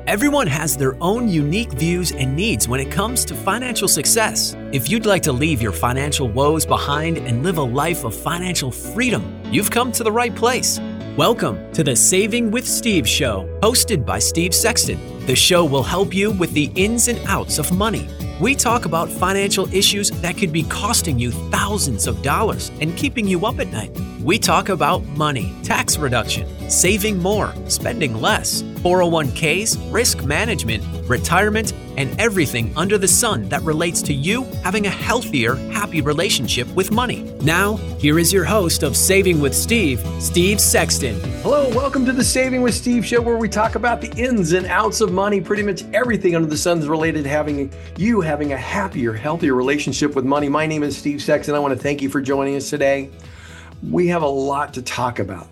Everyone has their own unique views and needs when it comes to financial success. If you'd like to leave your financial woes behind and live a life of financial freedom, you've come to the right place. Welcome to the Saving with Steve show, hosted by Steve Sexton. The show will help you with the ins and outs of money. We talk about financial issues that could be costing you thousands of dollars and keeping you up at night. We talk about money, tax reduction, saving more, spending less, 401ks, risk management, retirement, and everything under the sun that relates to you having a healthier, happy relationship with money. Now, here is your host of Saving with Steve, Steve Sexton. Hello, welcome to the Saving with Steve show, where we talk about the ins and outs of money. Pretty much everything under the sun is related to having a happier, healthier relationship with money. My name is Steve Sexton. I want to thank you for joining us today. We have a lot to talk about.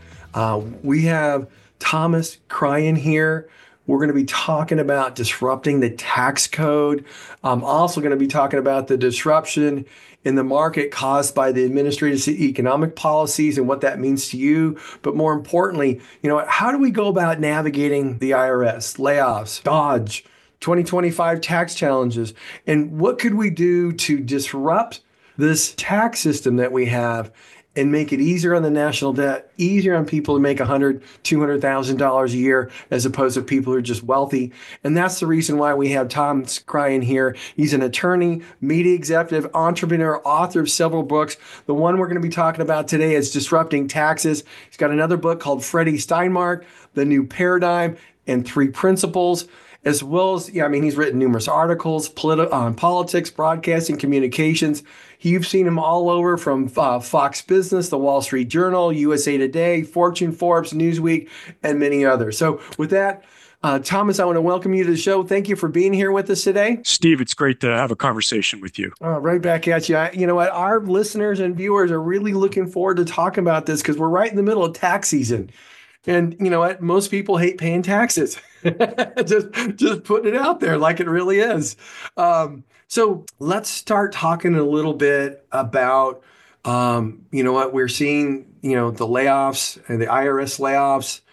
We have Thomas Cryan here. We're going to be talking about disrupting the tax code. I'm also going to be talking about the disruption in the market caused by the administrative economic policies and what that means to you. But more importantly, how do we go about navigating the IRS, layoffs, Dodge, 2025 tax challenges, and what could we do to disrupt this tax system that we have and make it easier on the national debt, easier on people to make $100,000, $200,000 a year, as opposed to people who are just wealthy. And that's the reason why we have Thomas Cryan here. He's an attorney, media executive, entrepreneur, author of several books. The one we're going to be talking about today is Disrupting Taxes. He's got another book called Freddie Steinmark, The New Paradigm, and Three Principles, as well as, he's written numerous articles on politics, broadcasting, communications. You've seen him all over, from Fox Business, The Wall Street Journal, USA Today, Fortune, Forbes, Newsweek, and many others. So with that, Thomas, I want to welcome you to the show. Thank you for being here with us today. Steve, it's great to have a conversation with you. Right back at you. You know what? Our listeners and viewers are really looking forward to talking about this because we're right in the middle of tax season. And you know what? Most people hate paying taxes. just putting it out there like it really is. So let's start talking a little bit about, we're seeing, the layoffs and the IRS layoffs.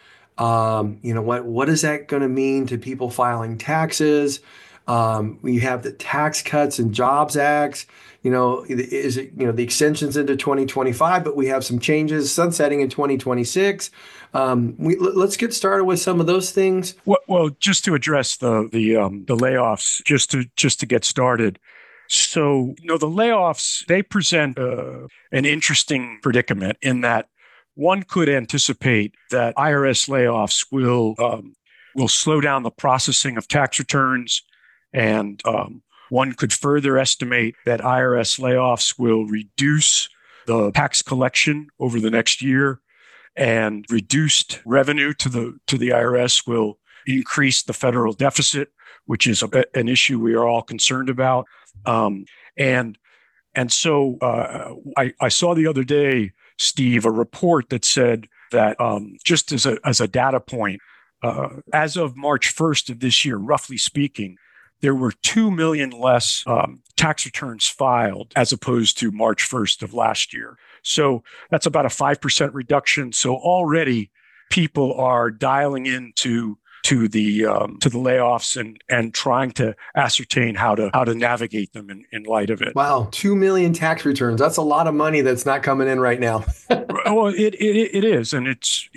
What is that going to mean to people filing taxes? We have the Tax Cuts and Jobs Acts. Is it, the extensions into 2025, but we have some changes sunsetting in 2026. Let's get started with some of those things. Well, just to address the layoffs, just to get started. So, the layoffs, they present an interesting predicament in that one could anticipate that IRS layoffs will slow down the processing of tax returns, and one could further estimate that IRS layoffs will reduce the tax collection over the next year, and reduced revenue to the IRS will increase the federal deficit, which is an issue we are all concerned about. And so I saw the other day, Steve, a report that said that just as a data point, as of March 1st of this year, roughly speaking, there were 2 million less tax returns filed as opposed to March 1st of last year. So that's about a 5% reduction. So already people are dialing into the layoffs and trying to ascertain how to navigate them in light of it. Wow, 2 million tax returns. That's a lot of money that's not coming in right now. Well, it is, and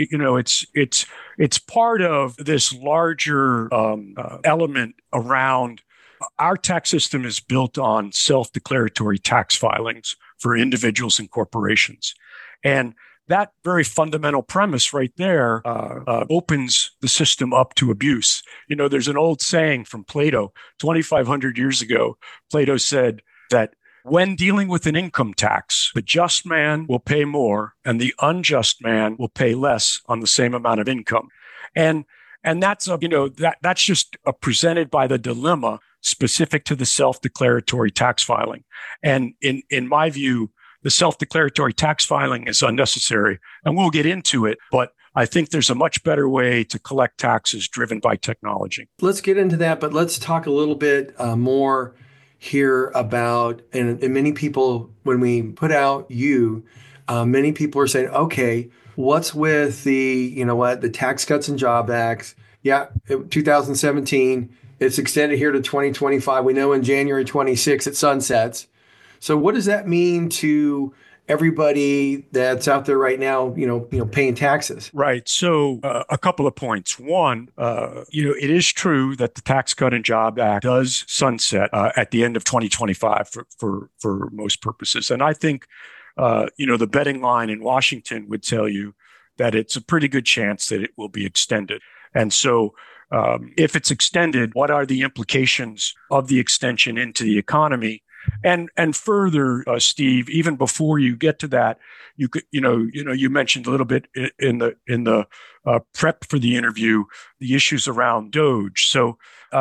it's part of this larger element around our tax system is built on self-declaratory tax filings for individuals and corporations, and that very fundamental premise right there opens the system up to abuse. There's an old saying from Plato, 2,500 years ago. Plato said that when dealing with an income tax, the just man will pay more and the unjust man will pay less on the same amount of income. And that's that's just presented by the dilemma specific to the self-declaratory tax filing. And in my view, the self-declaratory tax filing is unnecessary, and we'll get into it, but I think there's a much better way to collect taxes driven by technology. Let's get into that, but let's talk a little bit more here about, and many people, when we put out many people are saying, okay, what's with the Tax Cuts and Jobs Acts Yeah, 2017. It's extended here to 2025. We know in January 26 it sunsets. So what does that mean to everybody that's out there right now, paying taxes? Right. So a couple of points. One, it is true that the Tax Cut and Job Act does sunset at the end of 2025 for most purposes. And I think, the betting line in Washington would tell you that it's a pretty good chance that it will be extended. And so if it's extended, what are the implications of the extension into the economy? And further, Steve, even before you get to that, you could, you mentioned a little bit in the prep for the interview, the issues around Doge. So,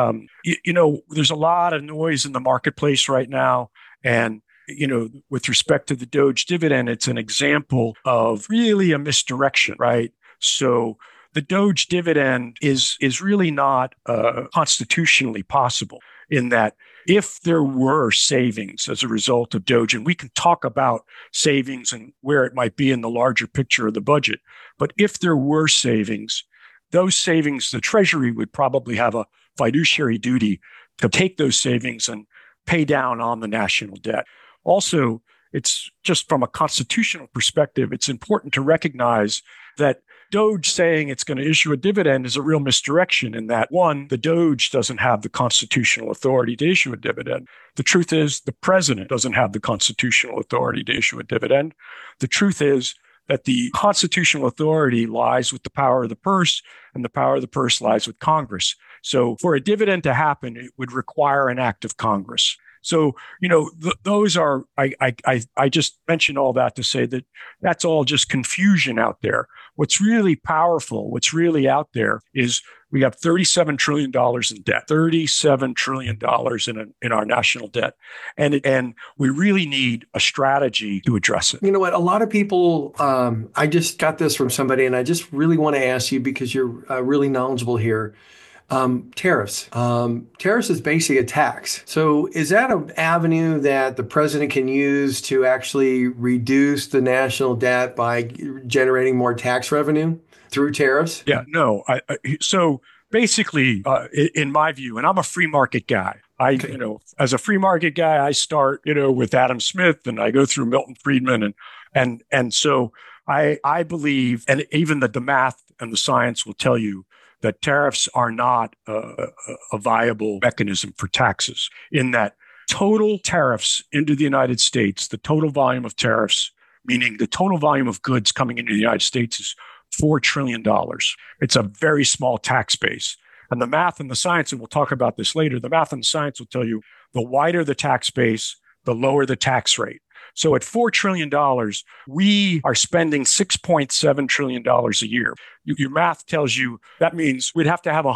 there's a lot of noise in the marketplace right now, and with respect to the Doge dividend, it's an example of really a misdirection, right? So the Doge dividend is really not constitutionally possible in that if there were savings as a result of Doge, and we can talk about savings and where it might be in the larger picture of the budget, but if there were savings, those savings, the Treasury would probably have a fiduciary duty to take those savings and pay down on the national debt. Also, it's just from a constitutional perspective, it's important to recognize that Doge saying it's going to issue a dividend is a real misdirection in that, one, the Doge doesn't have the constitutional authority to issue a dividend. The truth is the president doesn't have the constitutional authority to issue a dividend. The truth is that the constitutional authority lies with the power of the purse, and the power of the purse lies with Congress. So for a dividend to happen, it would require an act of Congress. So, those are, I just mentioned all that to say that that's all just confusion out there. What's really powerful, what's really out there is we have $37 trillion in debt, $37 trillion in our national debt. And we really need a strategy to address it. You know what? A lot of people, I just got this from somebody, and I just really want to ask you because you're really knowledgeable here. Tariffs. Tariffs is basically a tax. So is that an avenue that the president can use to actually reduce the national debt by generating more tax revenue through tariffs? Yeah, no. So basically, in my view, and I'm a free market guy. As a free market guy, I start, with Adam Smith, and I go through Milton Friedman, and so I believe, and even the math and the science will tell you, that tariffs are not a viable mechanism for taxes, in that total tariffs into the United States, the total volume of tariffs, meaning the total volume of goods coming into the United States, is $4 trillion. It's a very small tax base. And the math and the science, and we'll talk about this later, the math and the science will tell you the wider the tax base, the lower the tax rate. So at $4 trillion, we are spending $6.7 trillion a year. Your math tells you that means we'd have to have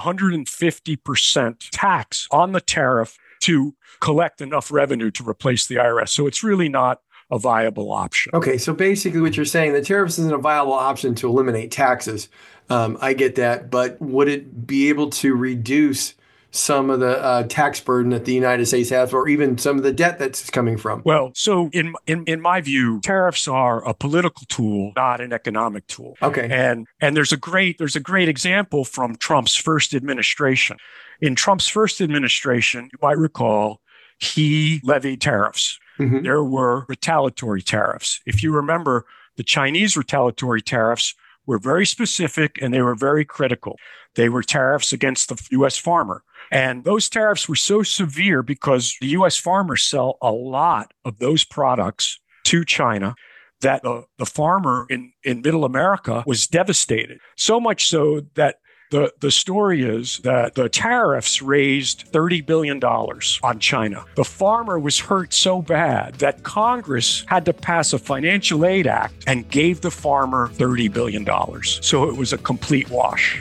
150% tax on the tariff to collect enough revenue to replace the IRS. So it's really not a viable option. Okay, so basically what you're saying, the tariffs isn't a viable option to eliminate taxes. I get that, but would it be able to reduce some of the tax burden that the United States has, or even some of the debt that's coming from? Well, so in my view, tariffs are a political tool, not an economic tool. Okay. And there's a great example from Trump's first administration. In Trump's first administration, you might recall, he levied tariffs. Mm-hmm. There were retaliatory tariffs. If you remember, the Chinese retaliatory tariffs were very specific and they were very critical. They were tariffs against the U.S. farmer. And those tariffs were so severe because the U.S. farmers sell a lot of those products to China that the farmer in middle America was devastated. So much so that the story is that the tariffs raised $30 billion on China. The farmer was hurt so bad that Congress had to pass a financial aid act and gave the farmer $30 billion. So it was a complete wash.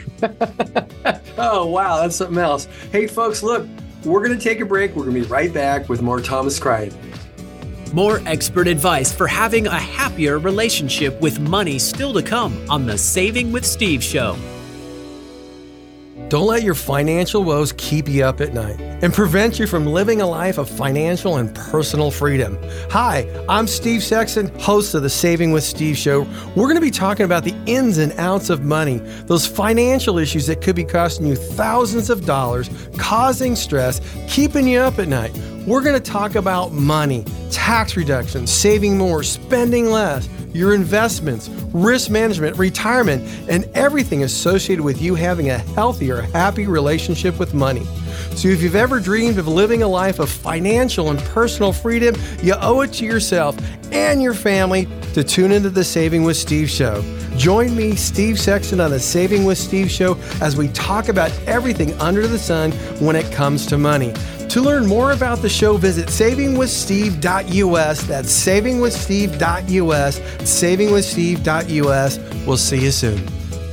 Oh, wow. That's something else. Hey, folks, look, we're going to take a break. We're going to be right back with more Thomas Crichton. More expert advice for having a happier relationship with money still to come on the Saving with Steve show. Don't let your financial woes keep you up at night and prevent you from living a life of financial and personal freedom. Hi, I'm Steve Sexton, host of the Saving with Steve show. We're going to be talking about the ins and outs of money, those financial issues that could be costing you thousands of dollars, causing stress, keeping you up at night. We're going to talk about money, tax reductions, saving more, spending less, your investments, risk management, retirement, and everything associated with you having a healthier, happy relationship with money. So if you've ever dreamed of living a life of financial and personal freedom, you owe it to yourself and your family to tune into the Saving with Steve show. Join me, Steve Sexton, on the Saving with Steve show as we talk about everything under the sun when it comes to money. To learn more about the show, visit savingwithsteve.us. That's savingwithsteve.us, savingwithsteve.us. We'll see you soon.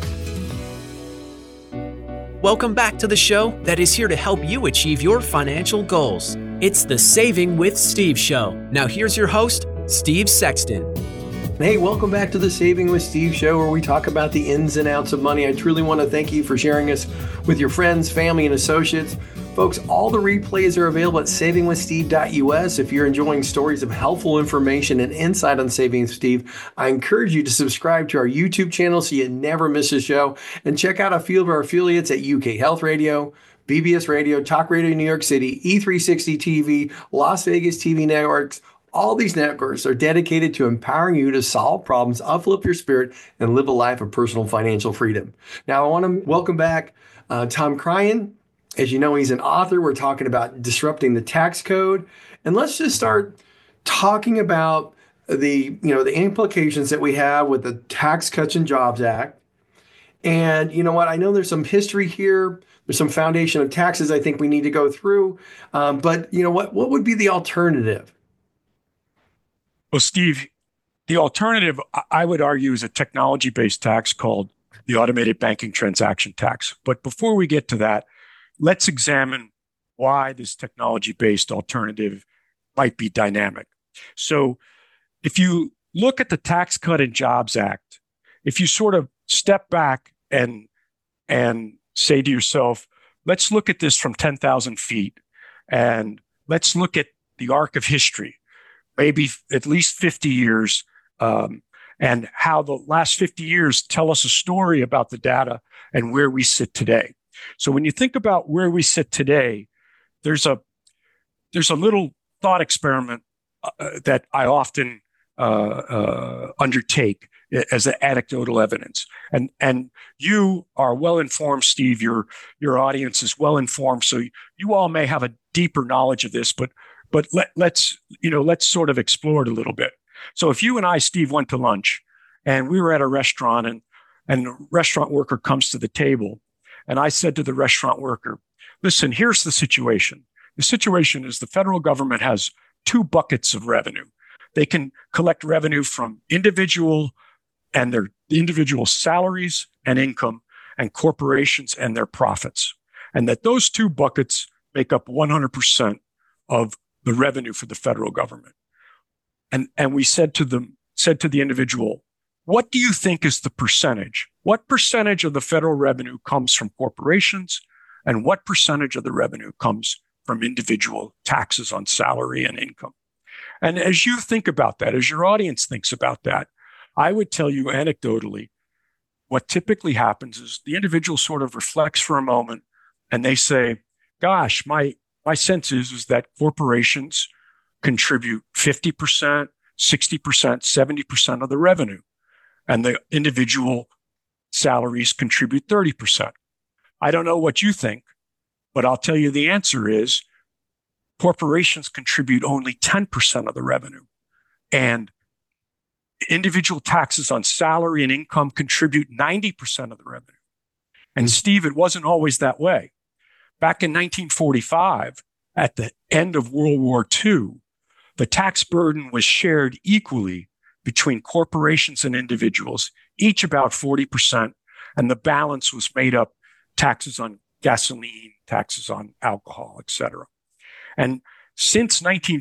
Welcome back to the show that is here to help you achieve your financial goals. It's the Saving with Steve show. Now here's your host, Steve Sexton. Hey, welcome back to the Saving with Steve show, where we talk about the ins and outs of money. I truly want to thank you for sharing us with your friends, family, and associates. Folks, all the replays are available at savingwithsteve.us. If you're enjoying stories of helpful information and insight on Saving with Steve, I encourage you to subscribe to our YouTube channel so you never miss a show, and check out a few of our affiliates at UK Health Radio, BBS Radio, Talk Radio New York City, E360 TV, Las Vegas TV networks. All these networks are dedicated to empowering you to solve problems, uplift your spirit, and live a life of personal financial freedom. Now, I want to welcome back Tom Cryan. As you know, he's an author. We're talking about disrupting the tax code. And let's just start talking about the implications that we have with the Tax Cuts and Jobs Act. And you know what? I know there's some history here. There's some foundation of taxes I think we need to go through. But you know what? What would be the alternative? Well, Steve, the alternative, I would argue, is a technology-based tax called the Automated Banking Transaction Tax. But before we get to that, let's examine why this technology-based alternative might be dynamic. So if you look at the Tax Cut and Jobs Act, if you sort of step back and say to yourself, let's look at this from 10,000 feet, and let's look at the arc of history, maybe at least 50 years, and how the last 50 years tell us a story about the data and where we sit today. So when you think about where we sit today, there's a little thought experiment that I often undertake as an anecdotal evidence. And you are well informed, Steve. Your audience is well informed, so you all may have a deeper knowledge of this. But let's sort of explore it a little bit. So if you and I, Steve, went to lunch, and we were at a restaurant, and the restaurant worker comes to the table. And I said to the restaurant worker, listen, here's the situation. The situation is the federal government has two buckets of revenue. They can collect revenue from individual and their individual salaries and income, and corporations and their profits. And that those two buckets make up 100% of the revenue for the federal government. And we said to the individual, what do you think is the percentage? What percentage of the federal revenue comes from corporations, and what percentage of the revenue comes from individual taxes on salary and income? And as you think about that, as your audience thinks about that, I would tell you anecdotally, what typically happens is the individual sort of reflects for a moment and they say, gosh, my sense is that corporations contribute 50%, 60%, 70% of the revenue. And the individual salaries contribute 30%. I don't know what you think, but I'll tell you the answer is corporations contribute only 10% of the revenue. And individual taxes on salary and income contribute 90% of the revenue. And Steve, it wasn't always that way. Back in 1945, at the end of World War II, the tax burden was shared equally between corporations and individuals, each about 40%, and the balance was made up taxes on gasoline, taxes on alcohol, et cetera. And since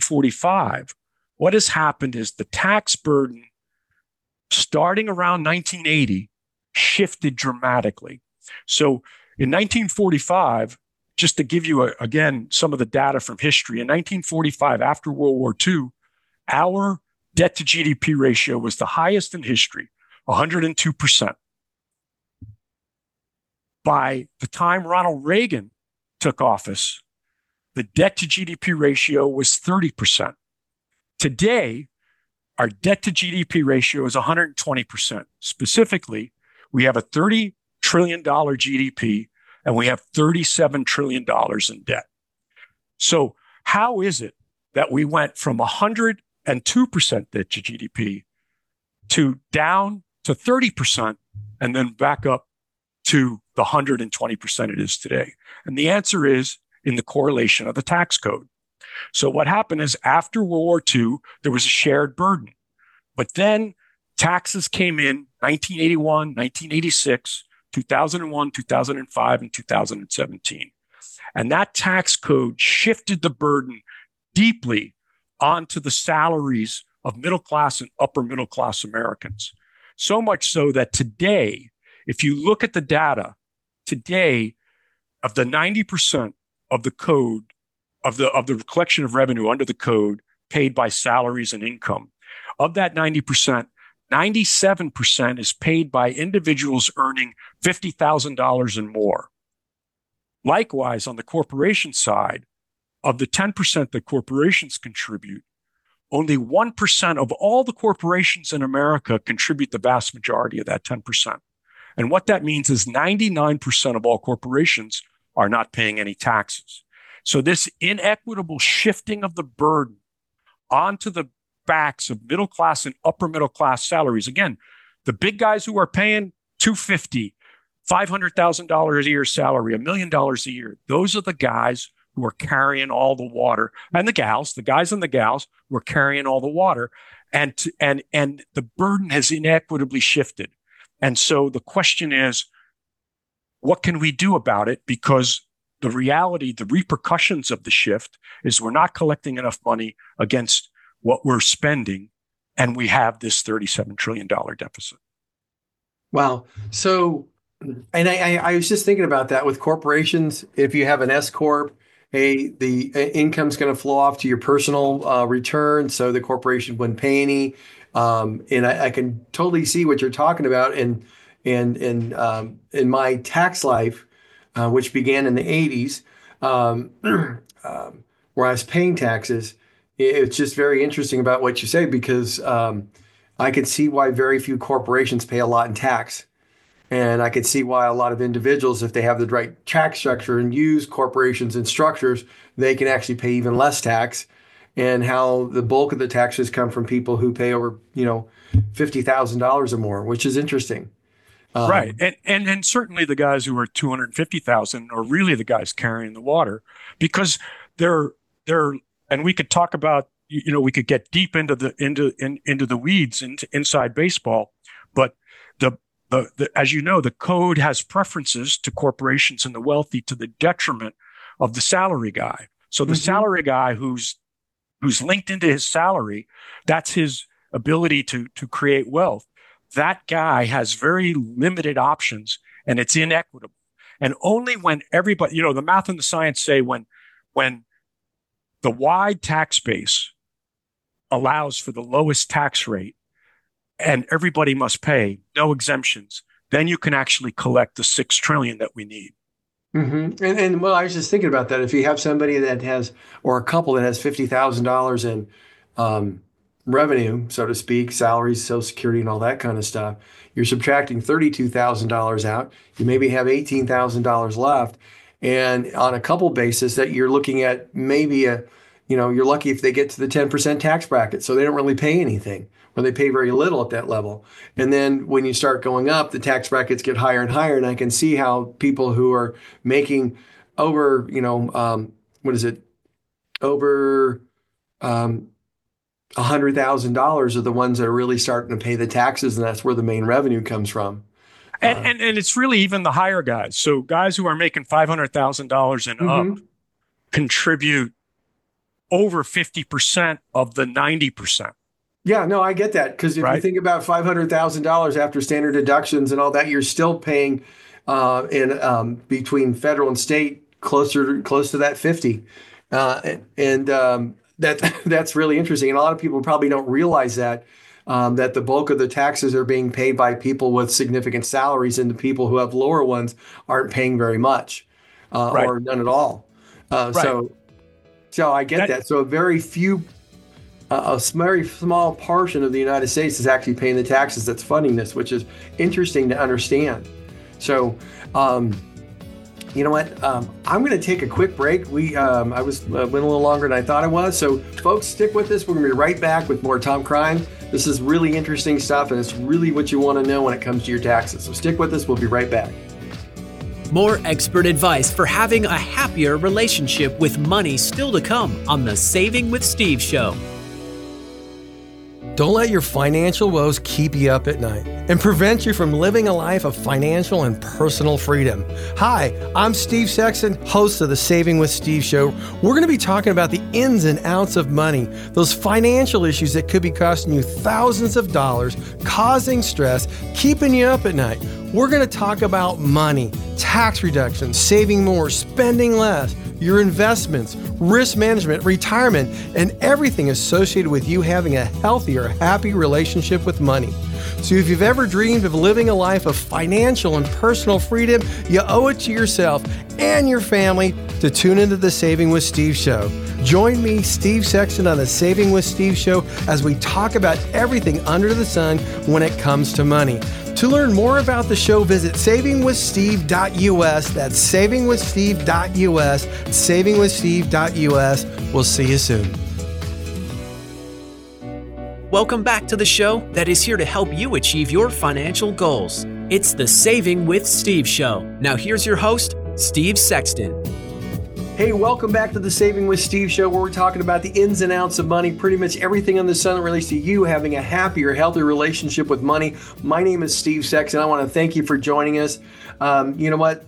1945, what has happened is the tax burden, starting around 1980, shifted dramatically. So In 1945, just to give you, again, some of the data from history, in 1945, after World War II, our debt to GDP ratio was the highest in history, 102%. By the time Ronald Reagan took office, the debt to GDP ratio was 30%. Today, our debt to GDP ratio is 120%. Specifically, we have a $30 trillion GDP and we have $37 trillion in debt. So how is it that we went from 102% debt to GDP to down to 30% and then back up to the 120% it is today? And the answer is in the correlation of the tax code. So what happened is after World War II, there was a shared burden. But then taxes came in 1981, 1986, 2001, 2005, and 2017. And that tax code shifted the burden deeply onto the salaries of middle class and upper middle class Americans. So much so that today, if you look at the data, today, of the 90% of the code, of the collection of revenue under the code paid by salaries and income, of that 90%, 97% is paid by individuals earning $50,000 and more. Likewise, on the corporation side, of the 10% that corporations contribute, only 1% of all the corporations in America contribute the vast majority of that 10%. And what that means is 99% of all corporations are not paying any taxes. So this inequitable shifting of the burden onto the backs of middle class and upper middle class salaries. Again, the big guys who are paying $250,000, $500,000 a year salary, $1 million a year, those are the guys who are carrying all the water. And the guys and the gals who are carrying all the water. And the burden has inequitably shifted. And so the question is, what can we do about it? Because the reality, the repercussions of the shift is we're not collecting enough money against what we're spending, and we have this $37 trillion deficit. Wow. So, and I was just thinking about that with corporations. If you have an S corp, hey, the income's going to flow off to your personal return, so the corporation wouldn't pay any. And I can totally see what you're talking about. And in my tax life, which began in the 80s, where I was paying taxes, it's just very interesting about what you say, because I could see why very few corporations pay a lot in tax. And I could see why a lot of individuals, if they have the right tax structure and use corporations and structures, they can actually pay even less tax. And how the bulk of the taxes come from people who pay over, $50,000 or more, which is interesting. Right. And certainly the guys who are 250,000 are really the guys carrying the water, because they're and we could talk about, we could get deep into the weeds, inside baseball, but as you know, the code has preferences to corporations and the wealthy to the detriment of the salary guy. So the salary guy who's linked into his salary, that's his ability to create wealth. That guy has very limited options, and it's inequitable. And only when everybody, the math and the science say when the wide tax base allows for the lowest tax rate and everybody must pay, no exemptions, then you can actually collect the $6 trillion that we need. Mm-hmm. And well, I was just thinking about that. If you have somebody that has, or a couple that has $50,000 in revenue, so to speak, salaries, Social Security, and all that kind of stuff, you're subtracting $32,000 out. You maybe have $18,000 left, and on a couple basis, that you're looking at maybe you're lucky if they get to the 10% tax bracket, so they don't really pay anything, or they pay very little at that level. And then when you start going up, the tax brackets get higher and higher. And I can see how people who are making over, over $100,000 are the ones that are really starting to pay the taxes, and that's where the main revenue comes from. And it's really even the higher guys. So guys who are making $500,000 and up contribute over 50% of the 90%. Yeah, no, I get that. Because if you think about $500,000 after standard deductions and all that, you're still paying and between federal and state, close to that 50. That's really interesting. And a lot of people probably don't realize that the bulk of the taxes are being paid by people with significant salaries, and the people who have lower ones aren't paying very much, Right. or none at all. Uh, Right. so, so I get That that. So a very small portion of the United States is actually paying the taxes that's funding this, which is interesting to understand. So, you know what? I'm going to take a quick break. I went a little longer than I thought I was. So, folks, stick with us. We're going to be right back with more Tom Crime. This is really interesting stuff, and it's really what you want to know when it comes to your taxes. So, stick with us. We'll be right back. More expert advice for having a happier relationship with money still to come on the Saving with Steve show. Don't let your financial woes keep you up at night and prevent you from living a life of financial and personal freedom. Hi, I'm Steve Sexton, host of the Saving with Steve show. We're going to be talking about the ins and outs of money, those financial issues that could be costing you thousands of dollars, causing stress, keeping you up at night. We're going to talk about money, tax reduction, saving more, spending less, your investments, risk management, retirement, and everything associated with you having a healthier, happy relationship with money. So if you've ever dreamed of living a life of financial and personal freedom, you owe it to yourself and your family to tune into the Saving with Steve show. Join me, Steve Sexton, on the Saving with Steve show as we talk about everything under the sun when it comes to money. To learn more about the show, visit savingwithsteve.us. That's savingwithsteve.us, savingwithsteve.us. We'll see you soon. Welcome back to the show that is here to help you achieve your financial goals. It's the Saving with Steve show. Now here's your host, Steve Sexton. Hey, welcome back to the Saving with Steve show, where we're talking about the ins and outs of money, pretty much everything on the sun that relates to you having a happier, healthier relationship with money. My name is Steve Sexton. I want to thank you for joining us. You know what?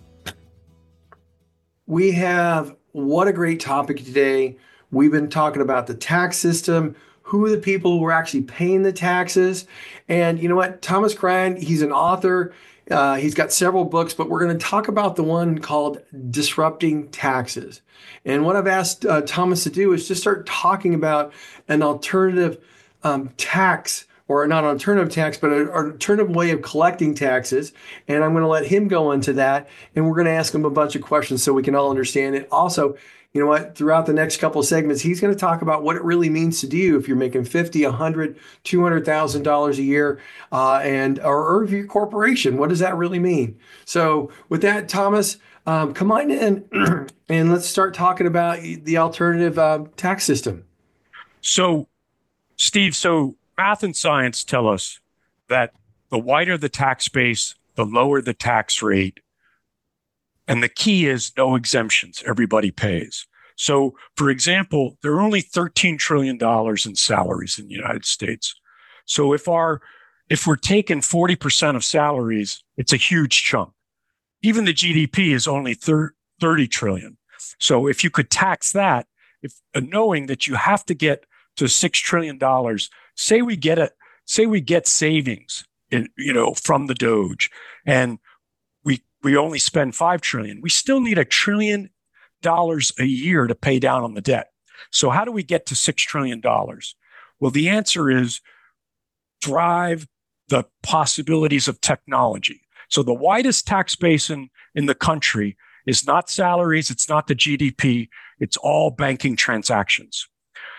What a great topic today. We've been talking about the tax system, who are the people who are actually paying the taxes. And you know what? Thomas Cryan, he's an author. He's got several books, but we're going to talk about the one called Disrupting Taxes. And what I've asked Thomas to do is just start talking about an alternative tax, or not an alternative tax, but an alternative way of collecting taxes. And I'm going to let him go into that. And we're going to ask him a bunch of questions so we can all understand it. Also, you know what? Throughout the next couple of segments, he's going to talk about what it really means to do if you're making $50, $100, $200,000 a year, or if you're a corporation. What does that really mean? So, with that, Thomas, come on in and let's start talking about the alternative tax system. So, Steve, math and science tell us that the wider the tax base, the lower the tax rate. And the key is no exemptions. Everybody pays. So, for example, there are only $13 trillion in salaries in the United States. So if we're taking 40% of salaries, it's a huge chunk. Even the GDP is only 30 trillion. So if you could tax that, knowing that you have to get to $6 trillion, say we get savings from the Doge, and we only spend $5 trillion. We still need $1 trillion a year to pay down on the debt. So how do we get to $6 trillion? Well, the answer is drive the possibilities of technology. So the widest tax basin in the country is not salaries. It's not the GDP. It's all banking transactions.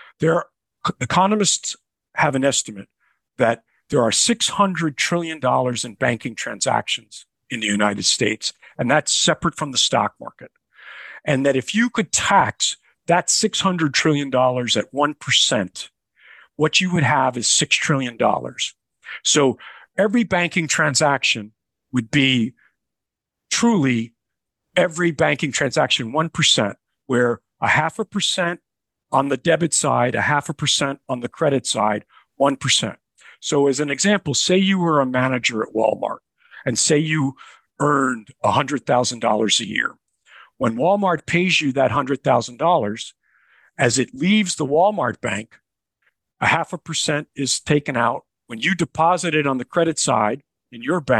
Economists have an estimate that there are $600 trillion in banking transactions in the United States, and that's separate from the stock market. And that if you could tax that $600 trillion at 1%, what you would have is $6 trillion. So every banking transaction would be truly every banking transaction 1%, where 0.5% on the debit side, 0.5% on the credit side, 1%. So as an example, say you were a manager at Walmart, and say you earned $100,000 a year. When Walmart pays you that $100,000, as it leaves the Walmart bank, 0.5% is taken out. When you deposit it on the credit side in your bank,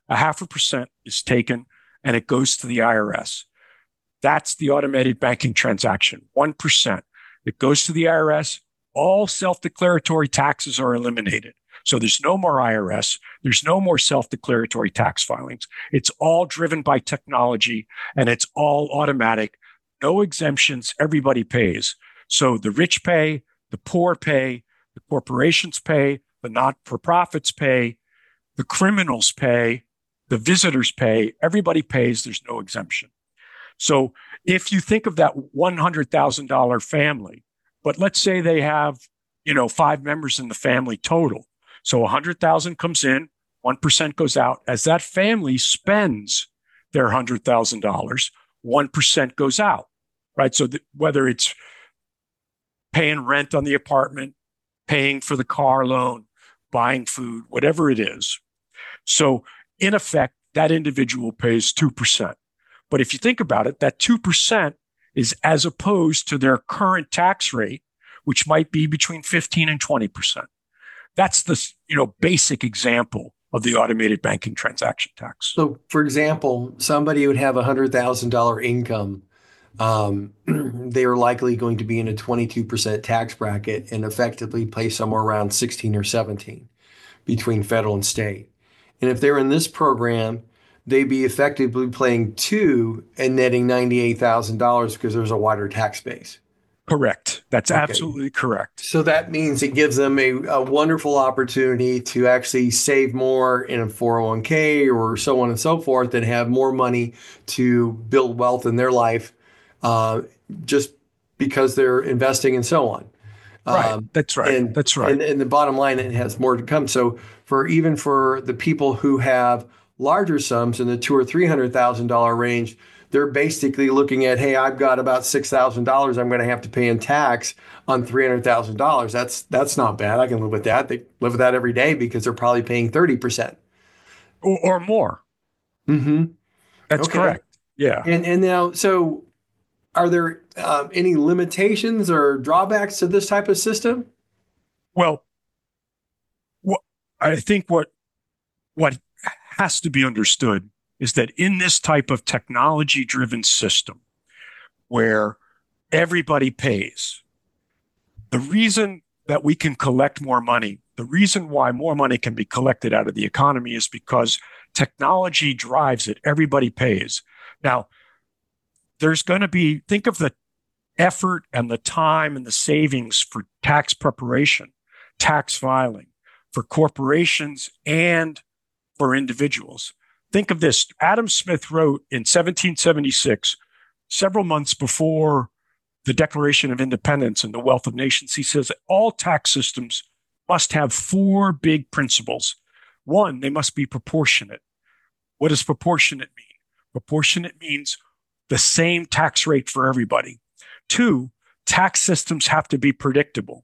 0.5% is taken and it goes to the IRS. That's the automated banking transaction, 1%. It goes to the IRS. All self-declaratory taxes are eliminated. So there's no more IRS. There's no more self-declaratory tax filings. It's all driven by technology and it's all automatic. No exemptions. Everybody pays. So the rich pay, the poor pay, the corporations pay, the not-for-profits pay, the criminals pay, the visitors pay. Everybody pays. There's no exemption. So if you think of that $100,000 family, but let's say they have, 5 members in the family total. So 100,000 comes in, 1% goes out. As that family spends their $100,000, 1% goes out, right? So whether it's paying rent on the apartment, paying for the car loan, buying food, whatever it is. So in effect, that individual pays 2%. But if you think about it, that 2% is as opposed to their current tax rate, which might be between 15 and 20%. That's the basic example of the automated banking transaction tax. So, for example, somebody would have $100,000 income. They are likely going to be in a 22% tax bracket and effectively pay somewhere around 16 or 17 between federal and state. And if they're in this program, they'd be effectively paying 2 and netting $98,000 because there's a wider tax base. Correct. That's absolutely correct. So that means it gives them a wonderful opportunity to actually save more in a 401k or so on and so forth and have more money to build wealth in their life just because they're investing and so on. Right. That's right. That's right. And the bottom line, it has more to come. So for the people who have larger sums in the $200,000 or $300,000 range, they're basically looking at, hey, I've got about $6,000 I'm going to have to pay in tax on $300,000. That's not bad. I can live with that. They live with that every day because they're probably paying 30%. Or more. Mm-hmm. That's correct. Yeah. And now, so are there any limitations or drawbacks to this type of system? Well, I think what has to be understood is that in this type of technology-driven system where everybody pays, the reason that we can collect more money, the reason why more money can be collected out of the economy is because technology drives it. Everybody pays. Now, there's going to be, think of the effort and the time and the savings for tax preparation, tax filing, for corporations and for individuals. Think of this. Adam Smith wrote in 1776, several months before the Declaration of Independence and the Wealth of Nations, he says all tax systems must have 4 big principles. 1, they must be proportionate. What does proportionate mean? Proportionate means the same tax rate for everybody. 2, tax systems have to be predictable.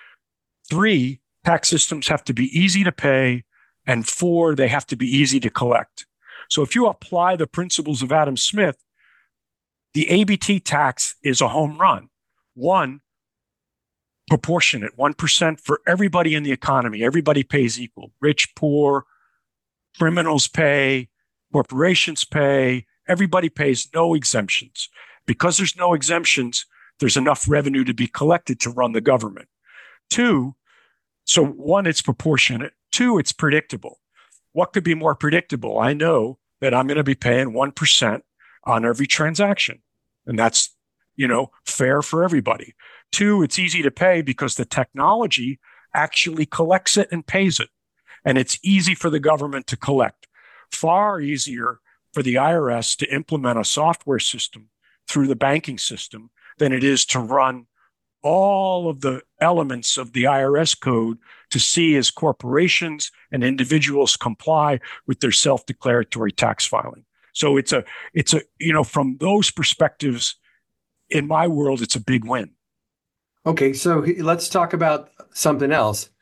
3, tax systems have to be easy to pay. And 4, they have to be easy to collect. So if you apply the principles of Adam Smith, the ABT tax is a home run. 1, proportionate, 1% for everybody in the economy. Everybody pays equal. Rich, poor, criminals pay, corporations pay, everybody pays, no exemptions. Because there's no exemptions, there's enough revenue to be collected to run the government. 2, so 1, it's proportionate. 2, it's predictable. What could be more predictable? I know that I'm going to be paying 1% on every transaction. And that's, fair for everybody. 2, it's easy to pay because the technology actually collects it and pays it. And it's easy for the government to collect. Far easier for the IRS to implement a software system through the banking system than it is to run all of the elements of the IRS code to see as corporations and individuals comply with their self-declaratory tax filing. So it's a, from those perspectives, in my world, it's a big win. Okay, so let's talk about something else.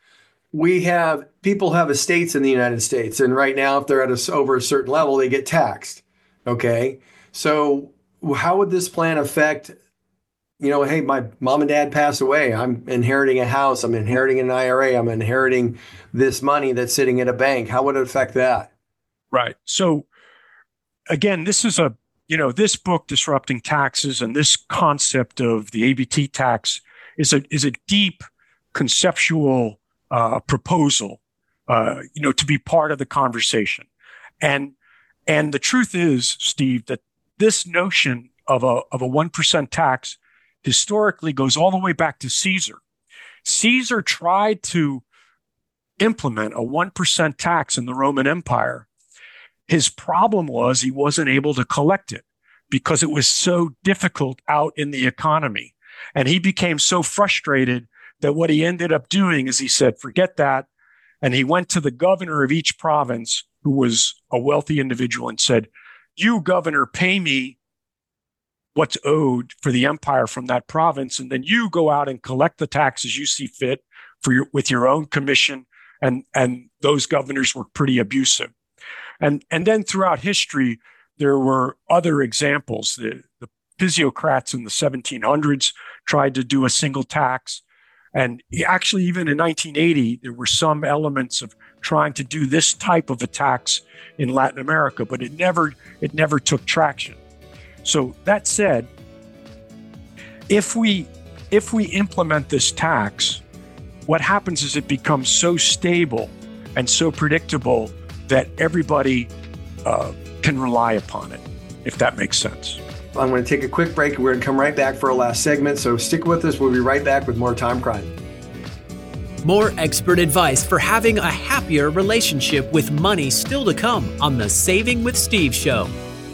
People have estates in the United States, and right now, if they're at over a certain level, they get taxed. Okay, so how would this plan affect? Hey, my mom and dad passed away. I'm inheriting a house. I'm inheriting an IRA. I'm inheriting this money that's sitting in a bank. How would it affect that? Right. So again, this is this book, Disrupting Taxes, and this concept of the ABT tax is a deep conceptual proposal, to be part of the conversation. And the truth is, Steve, that this notion of a 1% tax historically goes all the way back to Caesar. Caesar tried to implement a 1% tax in the Roman Empire. His problem was he wasn't able to collect it because it was so difficult out in the economy. And he became so frustrated that what he ended up doing is he said, forget that. And he went to the governor of each province, who was a wealthy individual, and said, you, governor, pay me what's owed for the empire from that province. And then you go out and collect the taxes you see fit with your own commission. And those governors were pretty abusive. And then throughout history, there were other examples. The physiocrats in the 1700s tried to do a single tax. And actually, even in 1980, there were some elements of trying to do this type of a tax in Latin America, but it never took traction. So that said, if we implement this tax, what happens is it becomes so stable and so predictable that everybody can rely upon it, if that makes sense. I'm going to take a quick break and we're going to come right back for our last segment. So stick with us. We'll be right back with more Time Crime. More expert advice for having a happier relationship with money still to come on the Saving with Steve show.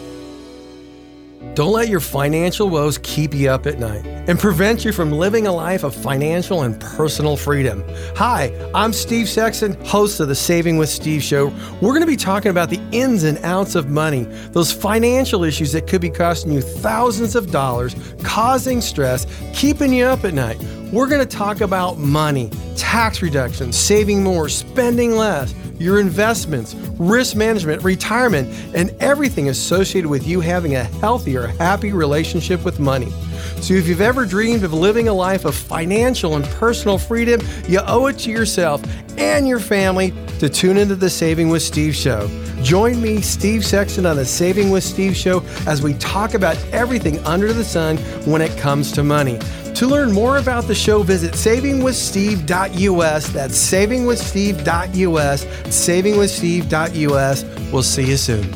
Don't let your financial woes keep you up at night and prevent you from living a life of financial and personal freedom. Hi, I'm Steve Sexton, host of the Saving with Steve show. We're going to be talking about the ins and outs of money, those financial issues that could be costing you thousands of dollars, causing stress, keeping you up at night. We're going to talk about money, tax reductions, saving more, spending less, your investments, risk management, retirement, and everything associated with you having a healthier, happy relationship with money. So if you've ever dreamed of living a life of financial and personal freedom, you owe it to yourself and your family to tune into the Saving with Steve show. Join me, Steve Sexton, on the Saving with Steve show as we talk about everything under the sun when it comes to money. To learn more about the show, visit savingwithsteve.us. That's savingwithsteve.us, savingwithsteve.us. We'll see you soon.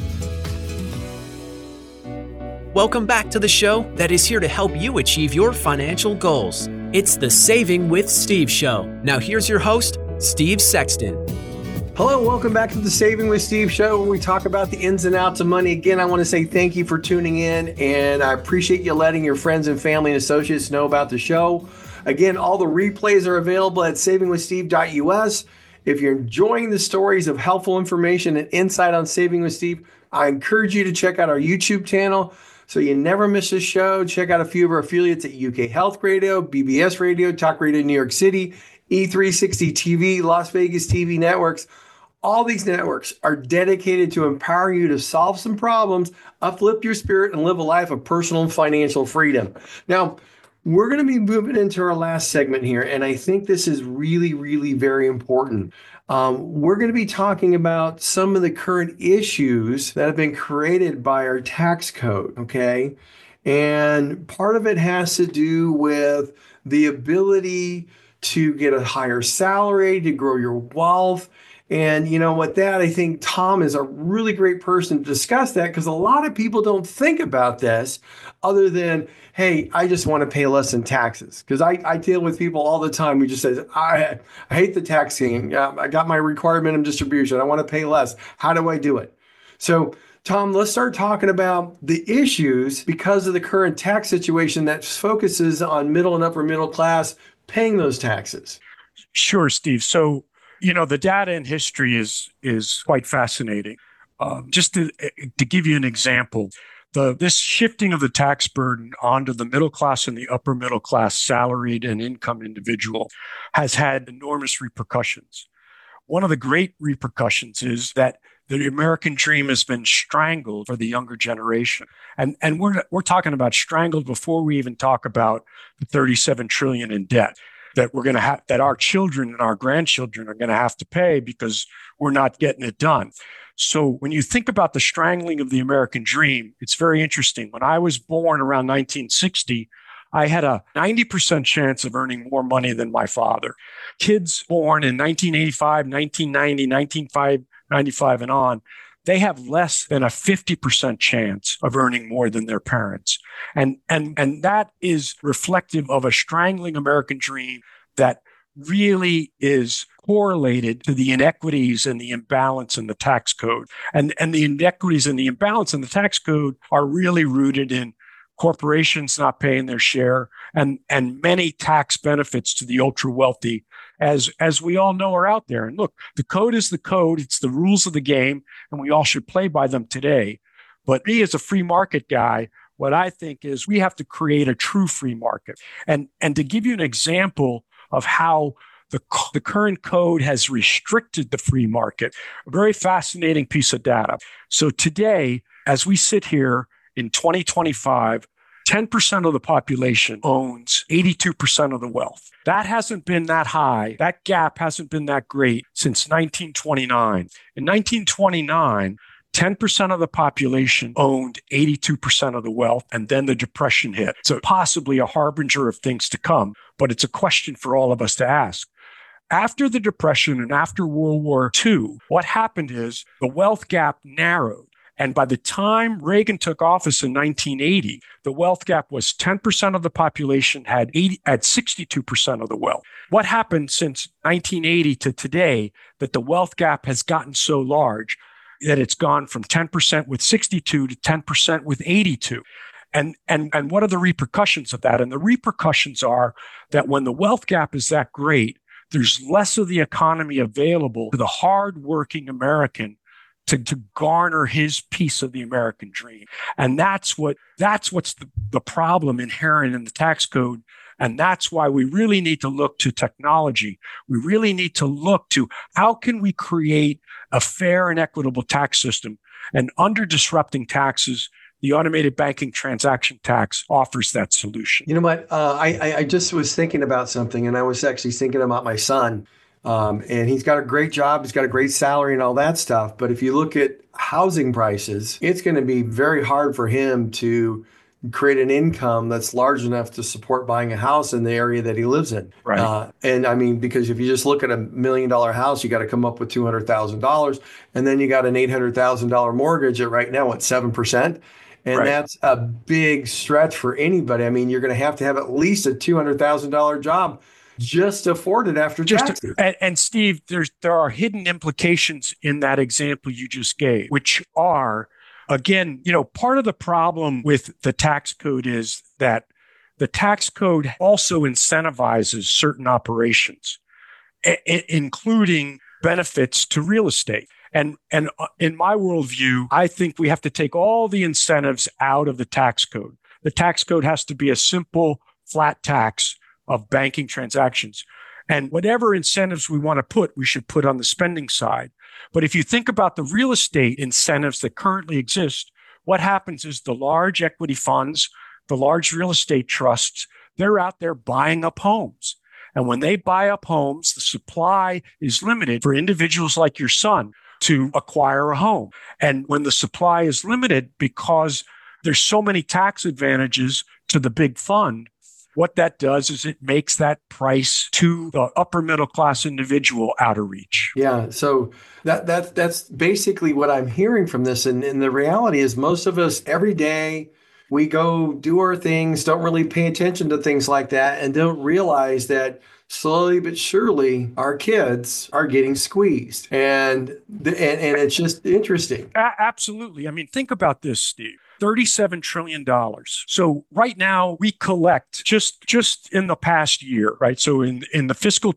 Welcome back to the show that is here to help you achieve your financial goals. It's the Saving with Steve show. Now here's your host, Steve Sexton. Hello, welcome back to the Saving with Steve show, where we talk about the ins and outs of money. Again, I want to say thank you for tuning in, and I appreciate you letting your friends and family and associates know about the show. Again, all the replays are available at savingwithsteve.us. If you're enjoying the stories of helpful information and insight on Saving with Steve, I encourage you to check out our YouTube channel so you never miss a show. Check out a few of our affiliates at UK Health Radio, BBS Radio, Talk Radio New York City, E360 TV, Las Vegas TV networks. All these networks are dedicated to empowering you to solve some problems, uplift your spirit, and live a life of personal and financial freedom. Now, we're going to be moving into our last segment here, and I think this is really, really very important. We're going to be talking about some of the current issues that have been created by our tax code, okay? And part of it has to do with the ability to get a higher salary, to grow your wealth. And you know what, that I think Tom is a really great person to discuss that, because a lot of people don't think about this other than, hey, I just want to pay less in taxes. Because I deal with people all the time who just says, I hate the tax game. I got my required minimum distribution. I want to pay less. How do I do it? So Tom, let's start talking about the issues because of the current tax situation that focuses on middle and upper middle class paying those taxes. Sure, Steve. So the data in history is quite fascinating. Just to give you an example, this shifting of the tax burden onto the middle class and the upper middle class salaried and income individual has had enormous repercussions. One of the great repercussions is that the American dream has been strangled for the younger generation. And we're talking about strangled before we even talk about the $37 trillion in debt. that we're going to have, that our children and our grandchildren are going to have to pay because we're not getting it done. So when you think about the strangling of the American dream, it's very interesting. When I was born around 1960, I had a 90% chance of earning more money than my father. Kids born in 1985, 1990, 1995 and on, they have less than a 50% chance of earning more than their parents. And that is reflective of a strangling American dream that really is correlated to the inequities and the imbalance in the tax code. And the inequities and the imbalance in the tax code are really rooted in corporations not paying their share and many tax benefits to the ultra wealthy, as we all know are out there. And look, the code is the code. It's the rules of the game, and we all should play by them today. But me as a free market guy, what I think is we have to create a true free market. And to give you an example of how the current code has restricted the free market, a very fascinating piece of data. So today, as we sit here in 2025, 10% of the population owns 82% of the wealth. That hasn't been that high. That gap hasn't been that great since 1929. In 1929, 10% of the population owned 82% of the wealth, and then the Depression hit. So possibly a harbinger of things to come, but it's a question for all of us to ask. After the Depression and after World War II, what happened is the wealth gap narrowed. And by the time Reagan took office in 1980, the wealth gap was 10% of the population had 62% of the wealth. What happened since 1980 to today that the wealth gap has gotten so large that it's gone from 10% with 62 to 10% with 82? And what are the repercussions of that? And the repercussions are that when the wealth gap is that great, there's less of the economy available to the hardworking American to garner his piece of the American dream. And that's what's the problem inherent in the tax code. And that's why we really need to look to technology. We really need to look to how can we create a fair and equitable tax system. And under disrupting taxes, the automated banking transaction tax offers that solution. You know what? I just was thinking about something, and I was actually thinking about my son. And he's got a great job. He's got a great salary and all that stuff. But if you look at housing prices, it's going to be very hard for him to create an income that's large enough to support buying a house in the area that he lives in. Right. And I mean, because if you just look at $1 million house, you got to come up with $200,000. And then you got an $800,000 mortgage at right now at 7%. And that's a big stretch for anybody. I mean, you're going to have at least a $200,000 job just to afford it after taxes. And Steve, there are hidden implications in that example you just gave, which are, again, part of the problem with the tax code is that the tax code also incentivizes certain operations, including benefits to real estate. And in my worldview, I think we have to take all the incentives out of the tax code. The tax code has to be a simple, flat tax of banking transactions. And whatever incentives we want to put, we should put on the spending side. But if you think about the real estate incentives that currently exist, what happens is the large equity funds, the large real estate trusts, they're out there buying up homes. And when they buy up homes, the supply is limited for individuals like your son to acquire a home. And when the supply is limited because there's so many tax advantages to the big fund, what that does is it makes that price to the upper middle class individual out of reach. Yeah. So that's basically what I'm hearing from this. And the reality is most of us every day, we go do our things, don't really pay attention to things like that, and don't realize that slowly but surely our kids are getting squeezed. And it's just interesting. Absolutely. I mean, think about this, Steve. $37 trillion. So right now we collect just in the past year, right? So in the fiscal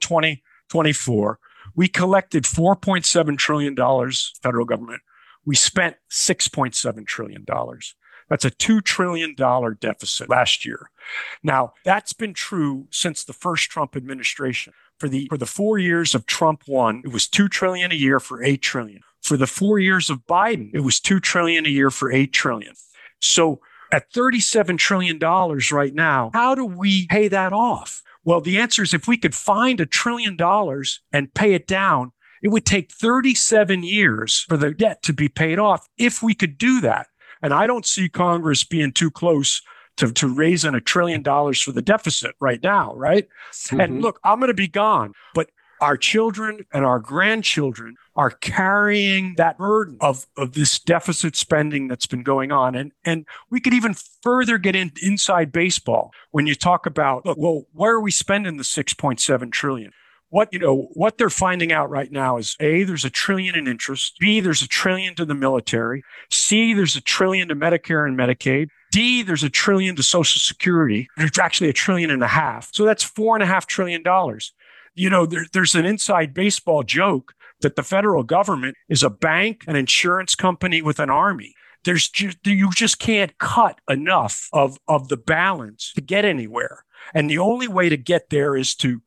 2024, we collected $4.7 trillion federal government. We spent $6.7 trillion. That's a $2 trillion deficit last year. Now, that's been true since the first Trump administration. For the 4 years of Trump 1, it was $2 trillion a year for $8 trillion. For the 4 years of Biden, it was $2 trillion a year for $8 trillion. So at $37 trillion right now, how do we pay that off? Well, the answer is if we could find $1 trillion and pay it down, it would take 37 years for the debt to be paid off if we could do that. And I don't see Congress being too close to raising $1 trillion for the deficit right now, right? Mm-hmm. And look, I'm going to be gone, but our children and our grandchildren are carrying that burden of this deficit spending that's been going on. And we could even further get inside baseball when you talk about, look, well, where are we spending the $6.7 trillion? What they're finding out right now is A, there's $1 trillion in interest. B, there's $1 trillion to the military. C, there's $1 trillion to Medicare and Medicaid. D, there's $1 trillion to Social Security. There's actually $1.5 trillion. So that's $4.5 trillion. There's an inside baseball joke that the federal government is a bank, an insurance company with an army. You just can't cut enough of the balance to get anywhere. And the only way to get there is to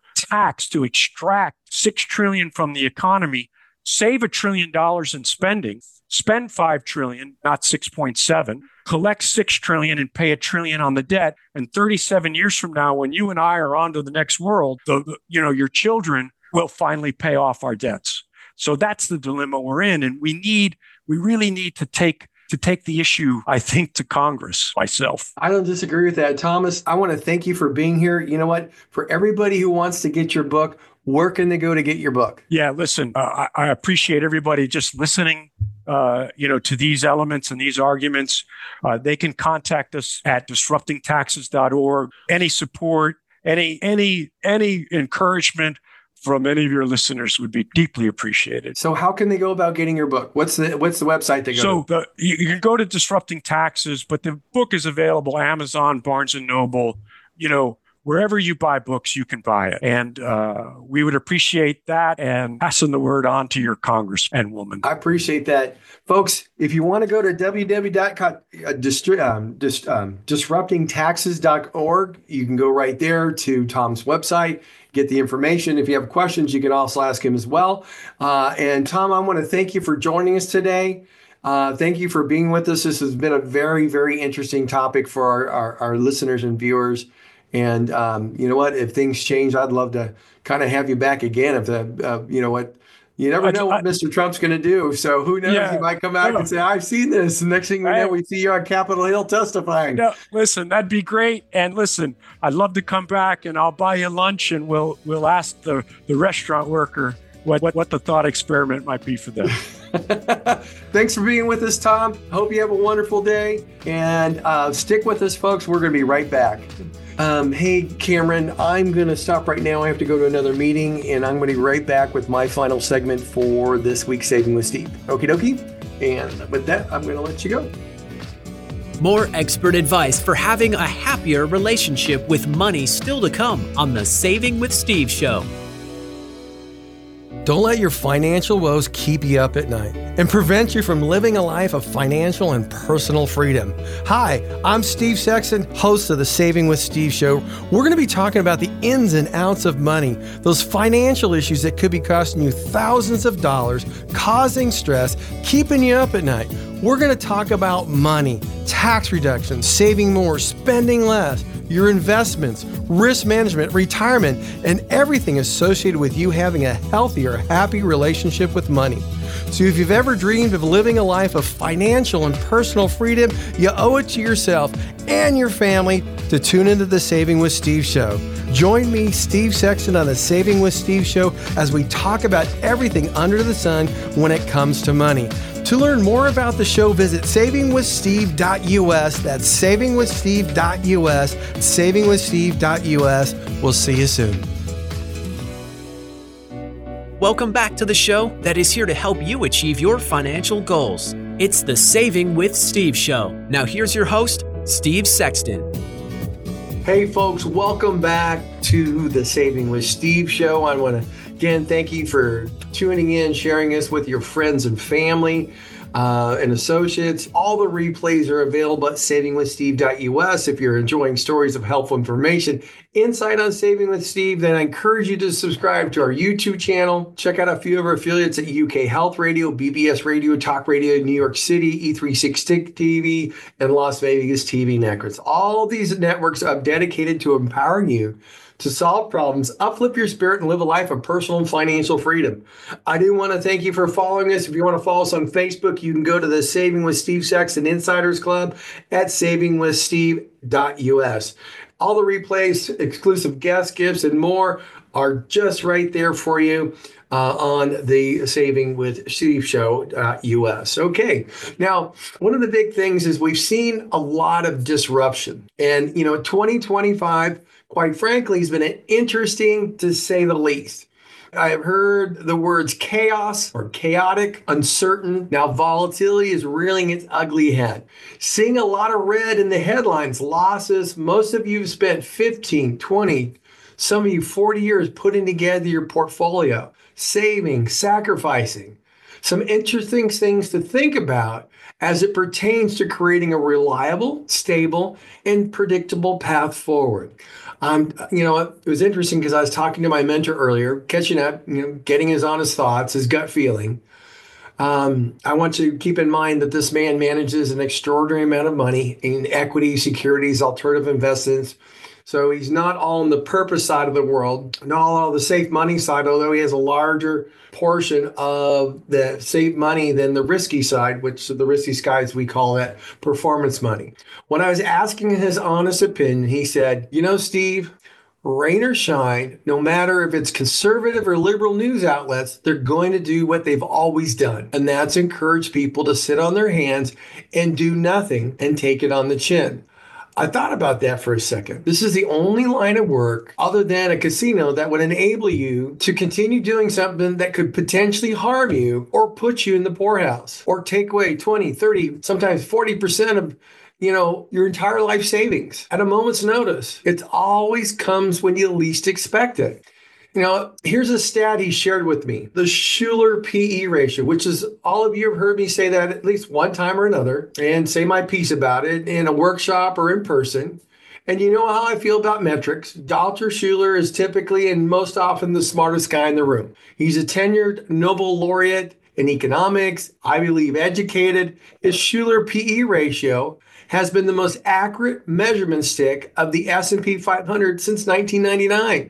extract $6 trillion from the economy, save $1 trillion in spending, spend $5 trillion, not 6.7, collect $6 trillion and pay $1 trillion on the debt. And 37 years from now, when you and I are on to the next world, your children will finally pay off our debts. So that's the dilemma we're in. And we really need to take the issue, I think, to Congress myself. I don't disagree with that. Thomas, I want to thank you for being here. You know what? For everybody who wants to get your book, where can they go to get your book? Yeah, listen, I appreciate everybody just listening, to these elements and these arguments. They can contact us at disruptingtaxes.org. Any support, any encouragement from any of your listeners would be deeply appreciated. So how can they go about getting your book? What's the website they go to? You can go to Disrupting Taxes, but the book is available Amazon, Barnes & Noble, wherever you buy books, you can buy it. And we would appreciate that and passing the word on to your Congress and woman. I appreciate that. Folks, if you want to go to disruptingtaxes.org, you can go right there to Tom's website, get the information. If you have questions, you can also ask him as well. And Tom, I want to thank you for joining us today. Thank you for being with us. This has been a very, very interesting topic for our listeners and viewers. And you know what? If things change, I'd love to kind of have you back again. If you never know what Mr. Trump's going to do. So who knows? Yeah, he might come out and say, "I've seen this." And next thing we know, we see you on Capitol Hill testifying. No, listen, that'd be great. And listen, I'd love to come back and I'll buy you lunch and we'll ask the restaurant worker what the thought experiment might be for them. Thanks for being with us, Tom. Hope you have a wonderful day. And stick with us, folks. We're going to be right back. Hey, Cameron, I'm going to stop right now. I have to go to another meeting, and I'm going to be right back with my final segment for this week's Saving with Steve. Okie dokie. And with that, I'm going to let you go. More expert advice for having a happier relationship with money still to come on the Saving with Steve show. Don't let your financial woes keep you up at night and prevent you from living a life of financial and personal freedom. Hi, I'm Steve Sexton, host of the Saving with Steve show. We're going to be talking about the ins and outs of money, those financial issues that could be costing you thousands of dollars, causing stress, keeping you up at night. We're going to talk about money, tax reductions, saving more, spending less, your investments, risk management, retirement, and everything associated with you having a healthier, happy relationship with money. So if you've ever dreamed of living a life of financial and personal freedom, you owe it to yourself and your family to tune into the Saving with Steve show. Join me, Steve Sexton, on the Saving with Steve show as we talk about everything under the sun when it comes to money. To learn more about the show, visit savingwithsteve.us. That's savingwithsteve.us, savingwithsteve.us. We'll see you soon. Welcome back to the show that is here to help you achieve your financial goals. It's the Saving with Steve show. Now here's your host, Steve Sexton. Hey folks, welcome back to the Saving with Steve show. I want to again thank you for tuning in, sharing this with your friends and family and associates. All the replays are available at savingwithsteve.us. If you're enjoying stories of helpful information, insight on Saving with Steve, then I encourage you to subscribe to our YouTube channel. Check out a few of our affiliates at UK Health Radio, BBS Radio, Talk Radio, New York City, E360 TV, and Las Vegas TV networks. All these networks are dedicated to empowering you to solve problems, uplift your spirit, and live a life of personal and financial freedom. I do want to thank you for following us. If you want to follow us on Facebook, you can go to the Saving with Steve Sexton Insiders Club at savingwithsteve.us. All the replays, exclusive guest gifts, and more are just right there for you on the Saving with Steve Show.us. Okay. Now, one of the big things is we've seen a lot of disruption. And, 2025, quite frankly, has been interesting to say the least. I've heard the words chaos or chaotic, uncertain. Now, volatility is rearing its ugly head. Seeing a lot of red in the headlines, losses. Most of you have spent 15, 20, some of you 40 years putting together your portfolio, saving, sacrificing. Some interesting things to think about as it pertains to creating a reliable, stable, and predictable path forward. It was interesting because I was talking to my mentor earlier, catching up, getting his honest thoughts, his gut feeling. I want to keep in mind that this man manages an extraordinary amount of money in equity, securities, alternative investments. So he's not all on the purpose side of the world, not all on the safe money side, although he has a larger portion of the safe money than the risky side, which the risky side, we call that performance money. When I was asking his honest opinion, he said, Steve, rain or shine, no matter if it's conservative or liberal news outlets, they're going to do what they've always done. And that's encourage people to sit on their hands and do nothing and take it on the chin. I thought about that for a second. This is the only line of work other than a casino that would enable you to continue doing something that could potentially harm you or put you in the poorhouse or take away 20, 30, sometimes 40% of your entire life savings at a moment's notice. It always comes when you least expect it. Here's a stat he shared with me, the Schuler PE ratio, which is all of you have heard me say that at least one time or another and say my piece about it in a workshop or in person. And you know how I feel about metrics. Dr. Schuler is typically and most often the smartest guy in the room. He's a tenured Nobel laureate in economics, Ivy League educated. His Schuler PE ratio has been the most accurate measurement stick of the S&P 500 since 1999.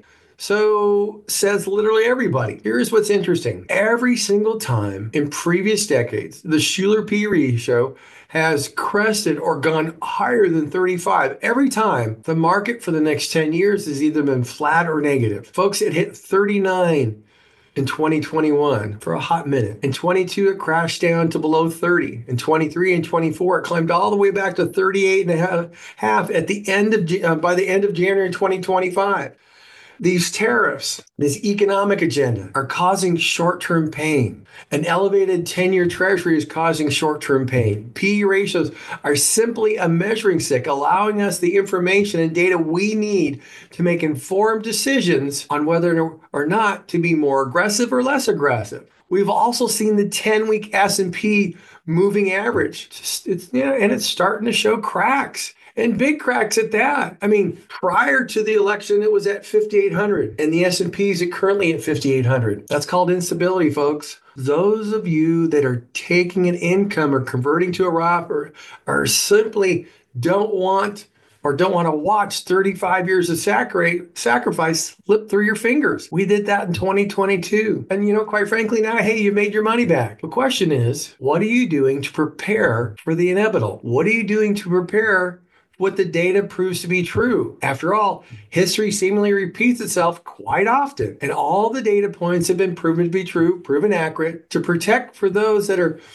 So says literally everybody. Here's what's interesting. Every single time in previous decades, the Schuler PE ratio has crested or gone higher than 35. Every time the market for the next 10 years has either been flat or negative. Folks, it hit 39 in 2021 for a hot minute. In 22, it crashed down to below 30. In 23 and 24, it climbed all the way back to 38 and a half at the end of by the end of January 2025. These tariffs, this economic agenda are causing short-term pain. An elevated 10-year treasury is causing short-term pain. PE ratios are simply a measuring stick, allowing us the information and data we need to make informed decisions on whether or not to be more aggressive or less aggressive. We've also seen the 10-week S&P moving average. It's starting to show cracks. And big cracks at that. Prior to the election, it was at 5,800, and the S&P is currently at 5,800. That's called instability, folks. Those of you that are taking an income or converting to a Roth or simply don't want to watch 35 years of sacrifice slip through your fingers. We did that in 2022. And quite frankly, now, hey, you made your money back. The question is, what are you doing to prepare for the inevitable? What are you doing to prepare what the data proves to be true? After all, history seemingly repeats itself quite often, and all the data points have been proven to be true, proven accurate, to protect for those that are,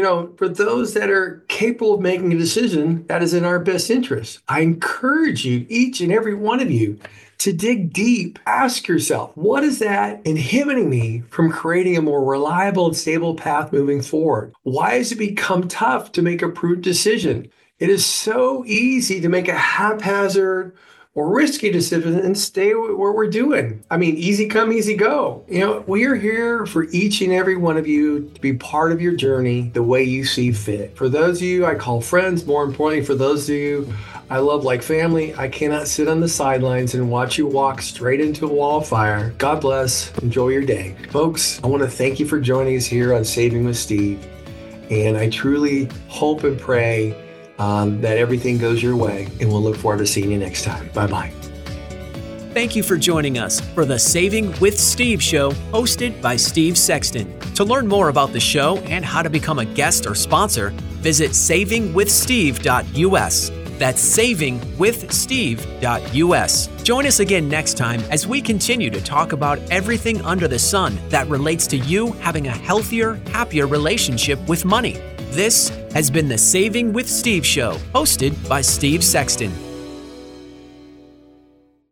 capable of making a decision that is in our best interest. I encourage you, each and every one of you, to dig deep. Ask yourself, what is that inhibiting me from creating a more reliable and stable path moving forward? Why has it become tough to make a prudent decision? It is so easy to make a haphazard or risky decision and stay where we're doing. Easy come, easy go. We are here for each and every one of you to be part of your journey the way you see fit. For those of you I call friends, more importantly, for those of you I love like family, I cannot sit on the sidelines and watch you walk straight into a wall of fire. God bless. Enjoy your day. Folks, I want to thank you for joining us here on Saving with Steve. And I truly hope and pray that everything goes your way, and we'll look forward to seeing you next time. Bye-bye. Thank you for joining us for the Saving with Steve show, hosted by Steve Sexton. To learn more about the show and how to become a guest or sponsor, visit savingwithsteve.us. That's savingwithsteve.us. Join us again next time as we continue to talk about everything under the sun that relates to you having a healthier, happier relationship with money. This has been the Saving with Steve show, hosted by Steve Sexton.